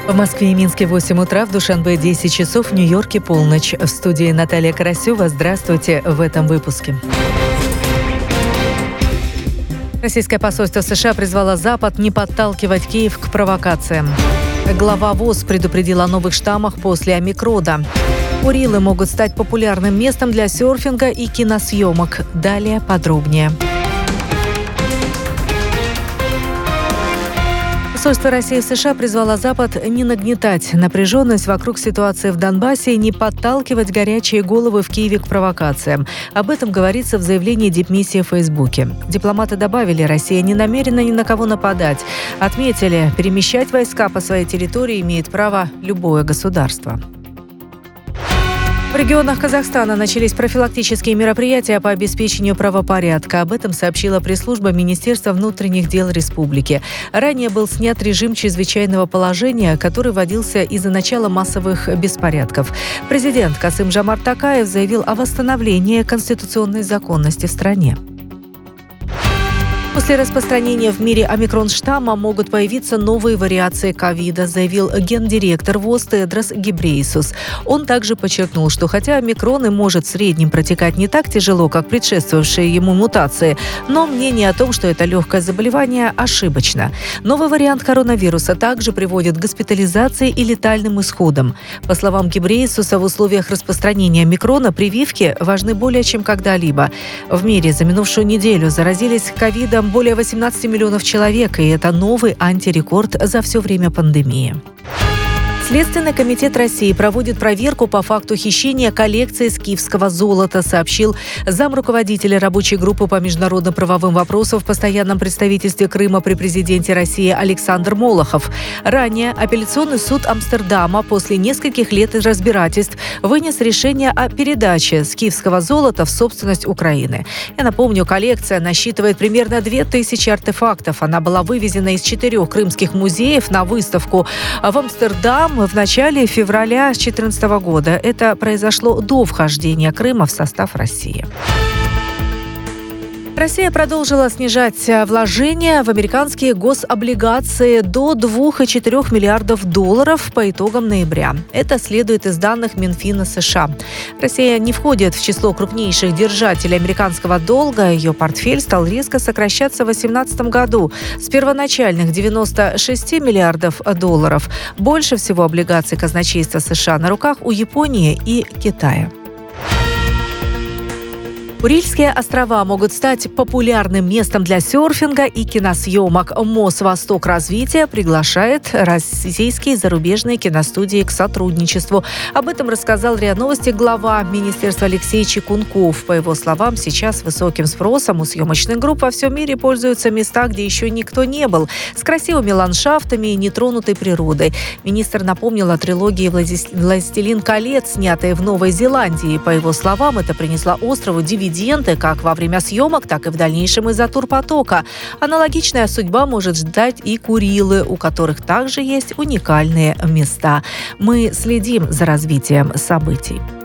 В Москве и Минске 8 утра, в Душанбе 10 часов, в Нью-Йорке полночь. В студии Наталья Карасева. Здравствуйте в этом выпуске. Российское посольство США призвало Запад не подталкивать Киев к провокациям. Глава ВОЗ предупредил о новых штаммах после омикрона. Курилы могут стать популярным местом для серфинга и киносъемок. Далее подробнее. Посольство России в США призвало Запад не нагнетать напряженность вокруг ситуации в Донбассе и не подталкивать горячие головы в Киеве к провокациям. Об этом говорится в заявлении дипмиссии в Фейсбуке. Дипломаты добавили, Россия не намерена ни на кого нападать. Отметили, перемещать войска по своей территории имеет право любое государство. В регионах Казахстана начались профилактические мероприятия по обеспечению правопорядка. Об этом сообщила пресс-служба Министерства внутренних дел республики. Ранее был снят режим чрезвычайного положения, который вводился из-за начала массовых беспорядков. Президент Касым-Жомарт Токаев заявил о восстановлении конституционной законности в стране. После распространения в мире омикрон-штамма могут появиться новые вариации ковида, заявил гендиректор ВОЗ Тедрос Гебрейесус. Он также подчеркнул, что хотя омикрон и может в среднем протекать не так тяжело, как предшествовавшие ему мутации, но мнение о том, что это легкое заболевание, ошибочно. Новый вариант коронавируса также приводит к госпитализации и летальным исходам. По словам Гебрейесуса, в условиях распространения омикрона прививки важны более чем когда-либо. В мире за минувшую неделю заразились ковидом более 18 миллионов человек, и это новый антирекорд за все время пандемии. Следственный комитет России проводит проверку по факту хищения коллекции скифского золота, сообщил замруководителя рабочей группы по международно-правовым вопросам в постоянном представительстве Крыма при президенте России Александр Молохов. Ранее апелляционный суд Амстердама после нескольких лет разбирательств вынес решение о передаче скифского золота в собственность Украины. Я напомню, коллекция насчитывает примерно 2000 артефактов. Она была вывезена из 4 крымских музеев на выставку в Амстердам в начале февраля 2014 года. Это произошло до вхождения Крыма в состав России. Россия продолжила снижать вложения в американские гособлигации до $2,4 миллиардов по итогам ноября. Это следует из данных Минфина США. Россия не входит в число крупнейших держателей американского долга. Ее портфель стал резко сокращаться в 2018 году с первоначальных $96 миллиардов. Больше всего облигаций казначейства США на руках у Японии и Китая. Курильские острова могут стать популярным местом для серфинга и киносъемок. Мосвосток развития приглашает российские и зарубежные киностудии к сотрудничеству. Об этом рассказал РИА Новости глава министерства Алексей Чекунков. По его словам, сейчас высоким спросом у съемочных групп во всем мире пользуются места, где еще никто не был, с красивыми ландшафтами и нетронутой природой. Министр напомнил о трилогии «Властелин колец», снятой в Новой Зеландии. По его словам, это принесло острову дивиденды как во время съемок, так и в дальнейшем из-за турпотока. Аналогичная судьба может ждать и Курилы, у которых также есть уникальные места. Мы следим за развитием событий.